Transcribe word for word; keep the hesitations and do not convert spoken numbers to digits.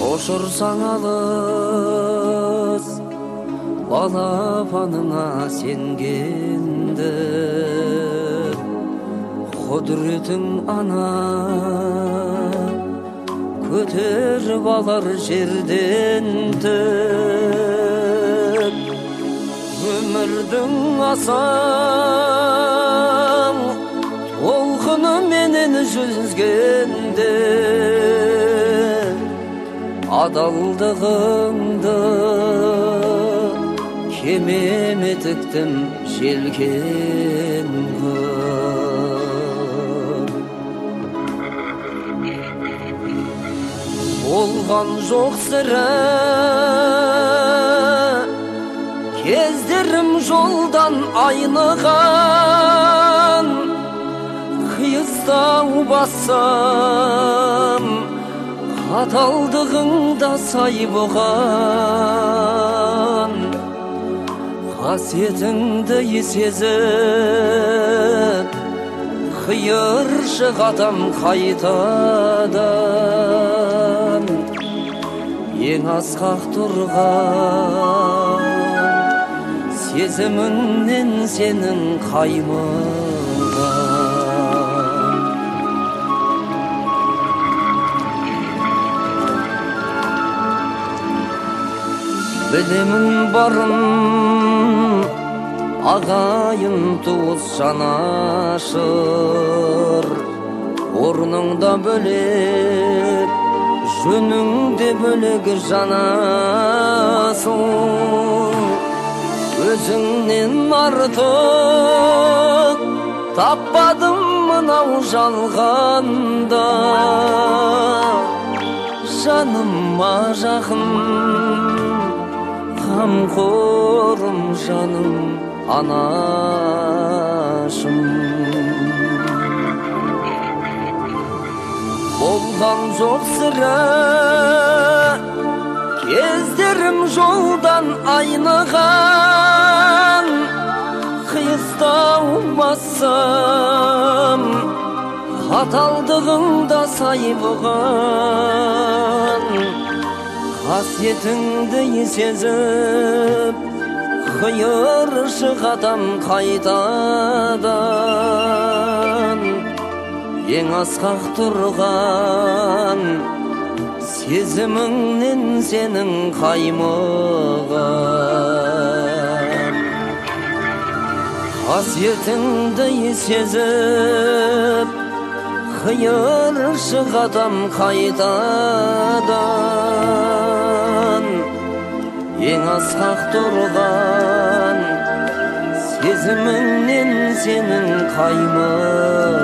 Шошырсаң алыс балапаныңа сенгенді, құдіретің ана көтеріп алар жерден тік. Өмірдің асаң толқыны менен жүзгенде, адалдығыңды кемеме тіктім желкен қып. Болған жоқ сірә кездерім жолдан айныған, қиыстау бассам қаталдығыңда сай бұған. Қасиетіңді сезіп қиыр шығатам қайтадан. Ең асқақ тұрған сезіміңнен сенің қаймыған. Білемін барын ағайын туыс жанашыр, орныңда бөлек жөніңде бөлек жанасың. Өзіңнен артық таппадым мынау жалғанда, жаныма жақын қамқорым жаным анашым. Болған жоқ сірә кездерім жолдан айныған, қиыстау бассам қаталдығыңда сай бұған. Қасиетіңді сезіп қиыр шығатам қайтадан. Ең асқақ тұрған сезіміңнен сенің қаймыған. Қасиетіңді сезіп қиыр шығатам қайтадан. Ең асқақ тұрған сезіміңнен сенің қаймыған.